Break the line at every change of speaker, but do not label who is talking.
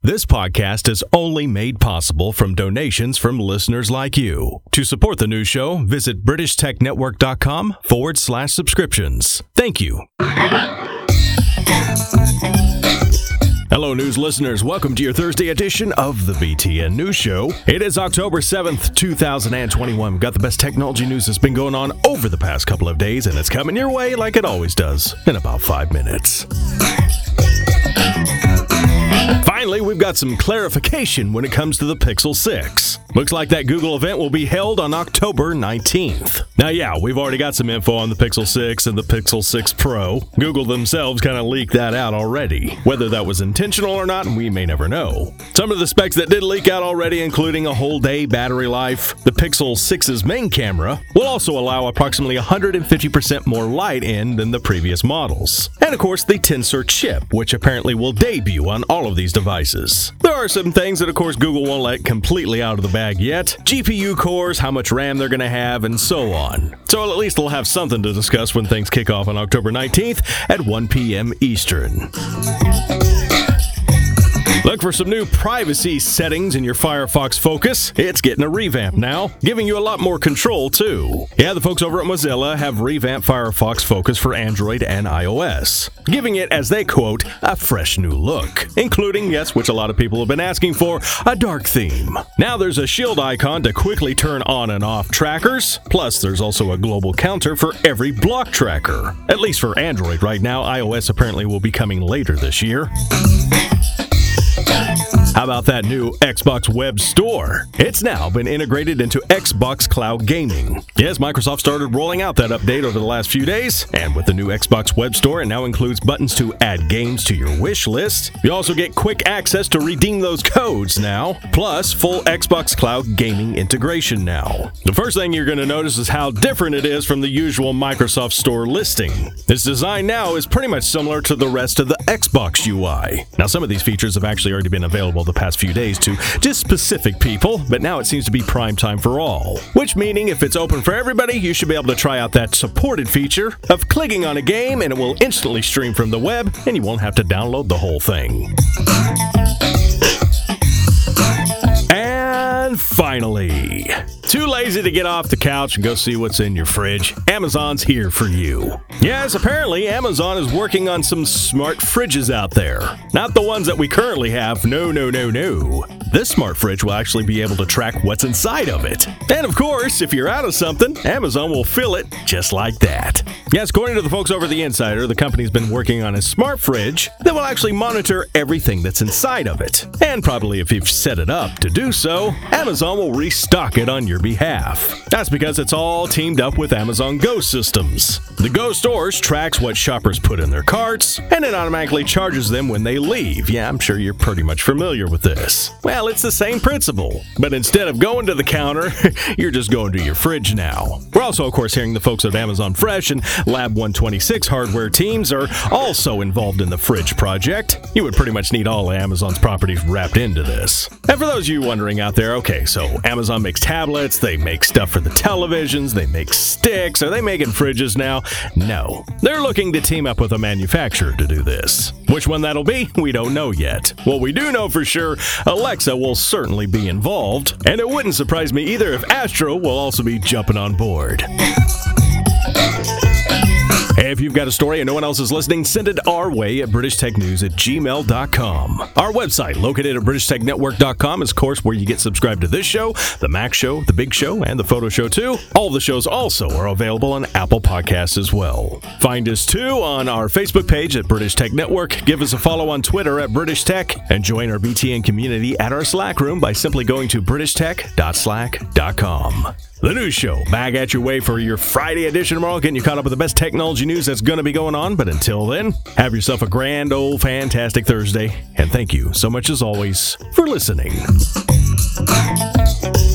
This podcast is only made possible from donations from listeners like you. To support the news show, visit BritishTechNetwork.com/subscriptions. Thank you. Hello, news listeners. Welcome to your Thursday edition of the BTN News Show. It is October 7th, 2021. We've got the best technology news that's been going on over the past couple of days, and it's coming your way like it always does in about 5 minutes. Finally, we've got some clarification when it comes to the Pixel 6. Looks like that Google event will be held on October 19th. Now, yeah, we've already got some info on the Pixel 6 and the Pixel 6 Pro. Google themselves kind of leaked that out already. Whether that was intentional or not, we may never know. Some of the specs that did leak out already, including a whole day battery life. The Pixel 6's main camera will also allow approximately 150% more light in than the previous models. And of course, the Tensor chip, which apparently will debut on all of these devices. There are some things that, of course, Google won't let completely out of the bag yet. GPU cores, how much RAM they're going to have, and so on. So at least they'll have something to discuss when things kick off on October 19th at 1 p.m. Eastern. Look for some new privacy settings in your Firefox Focus. It's getting a revamp now, giving you a lot more control, too. Yeah, the folks over at Mozilla have revamped Firefox Focus for Android and iOS, giving it, as they quote, a fresh new look, including, yes, which a lot of people have been asking for, a dark theme. Now there's a shield icon to quickly turn on and off trackers, plus there's also a global counter for every block tracker. At least for Android right now. iOS apparently will be coming later this year. How about that new Xbox Web Store? It's now been integrated into Xbox Cloud Gaming. Yes, Microsoft started rolling out that update over the last few days, and with the new Xbox Web Store, it now includes buttons to add games to your wish list. You also get quick access to redeem those codes now, plus full Xbox Cloud Gaming integration now. The first thing you're going to notice is how different it is from the usual Microsoft Store listing. Its design now is pretty much similar to the rest of the Xbox UI. Now, some of these features have actually already been available the past few days to just specific people, but now it seems to be prime time for all. Which meaning if it's open for everybody, you should be able to try out that supported feature of clicking on a game and it will instantly stream from the web and you won't have to download the whole thing. And finally, too lazy to get off the couch and go see what's in your fridge? Amazon's here for you. Yes, apparently Amazon is working on some smart fridges out there. Not the ones that we currently have. No. This smart fridge will actually be able to track what's inside of it. And of course, if you're out of something, Amazon will fill it just like that. Yes, according to the folks over The Insider, the company's been working on a smart fridge that will actually monitor everything that's inside of it. And probably if you've set it up to do so, Amazon will restock it on your behalf. That's because it's all teamed up with Amazon Go systems. The Go stores tracks what shoppers put in their carts, and it automatically charges them when they leave. Yeah, I'm sure you're pretty much familiar with this. Well, it's the same principle, but instead of going to the counter, you're just going to your fridge now. We're also, of course, hearing the folks at Amazon Fresh and Lab 126 hardware teams are also involved in the fridge project. You would pretty much need all of Amazon's properties wrapped into this. And for those of you wondering out there, okay, so Amazon makes tablets, they make stuff for the televisions, they make sticks. Are they making fridges now? No. They're looking to team up with a manufacturer to do this. Which one that'll be, we don't know yet. What we do know for sure, Alexa will certainly be involved, and it wouldn't surprise me either if Astro will also be jumping on board. If you've got a story and no one else is listening, send it our way at BritishTechNews@gmail.com. Our website, located at BritishTechNetwork.com, is, of course, where you get subscribed to this show, the Mac Show, the Big Show, and the Photo Show, too. All the shows also are available on Apple Podcasts as well. Find us, too, on our Facebook page at British Tech Network. Give us a follow on Twitter at British Tech, and join our BTN community at our Slack room by simply going to BritishTech.slack.com. The news show back at your way for your Friday edition tomorrow, getting you caught up with the best technology news that's going to be going on. But until then, have yourself a grand old fantastic Thursday. And thank you so much as always for listening.